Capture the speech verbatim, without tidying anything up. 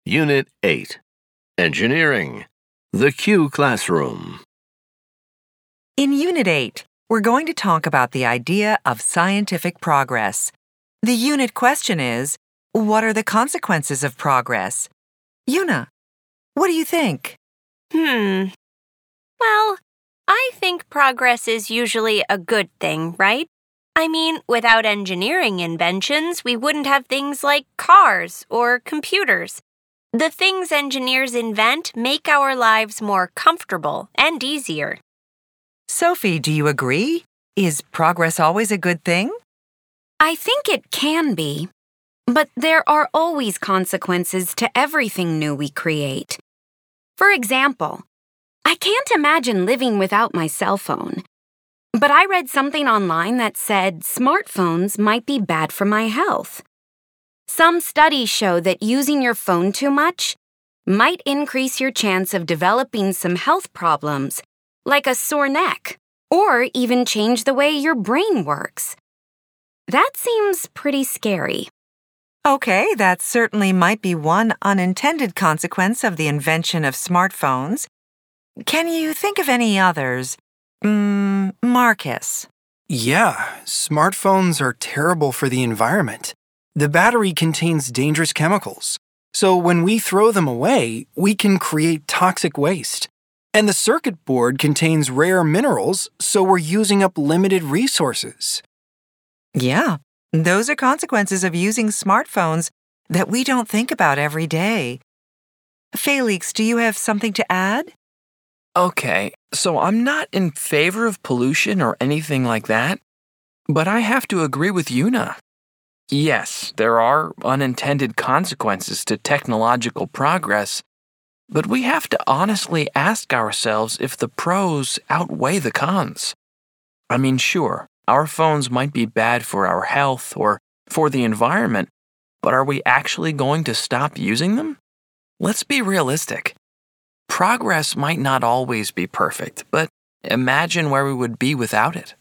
Unit eight, Engineering, the Q Classroom. In Unit eight, we're going to talk about the idea of scientific progress. The unit question is, what are the consequences of progress? Yuna, what do you think? Hmm. Well, I think progress is usually a good thing, right? I mean, without engineering inventions, we wouldn't have things like cars or computers. The things engineers invent make our lives more comfortable and easier. Sophie, do you agree? Is progress always a good thing? I think it can be. But there are always consequences to everything new we create. For example, I can't imagine living without my cell phone. But I read something online that said smartphones might be bad for my health. Some studies show that using your phone too much might increase your chance of developing some health problems, like a sore neck, or even change the way your brain works. That seems pretty scary. Okay, that certainly might be one unintended consequence of the invention of smartphones. Can you think of any others? Mm, Marcus. Yeah, smartphones are terrible for the environment. The battery contains dangerous chemicals, so when we throw them away, we can create toxic waste. And the circuit board contains rare minerals, so we're using up limited resources. Yeah, those are consequences of using smartphones that we don't think about every day. Felix, do you have something to add? Okay, so I'm not in favor of pollution or anything like that, but I have to agree with Yuna. Yes, there are unintended consequences to technological progress, but we have to honestly ask ourselves if the pros outweigh the cons. I mean, sure, our phones might be bad for our health or for the environment, but are we actually going to stop using them? Let's be realistic. Progress might not always be perfect, but imagine where we would be without it.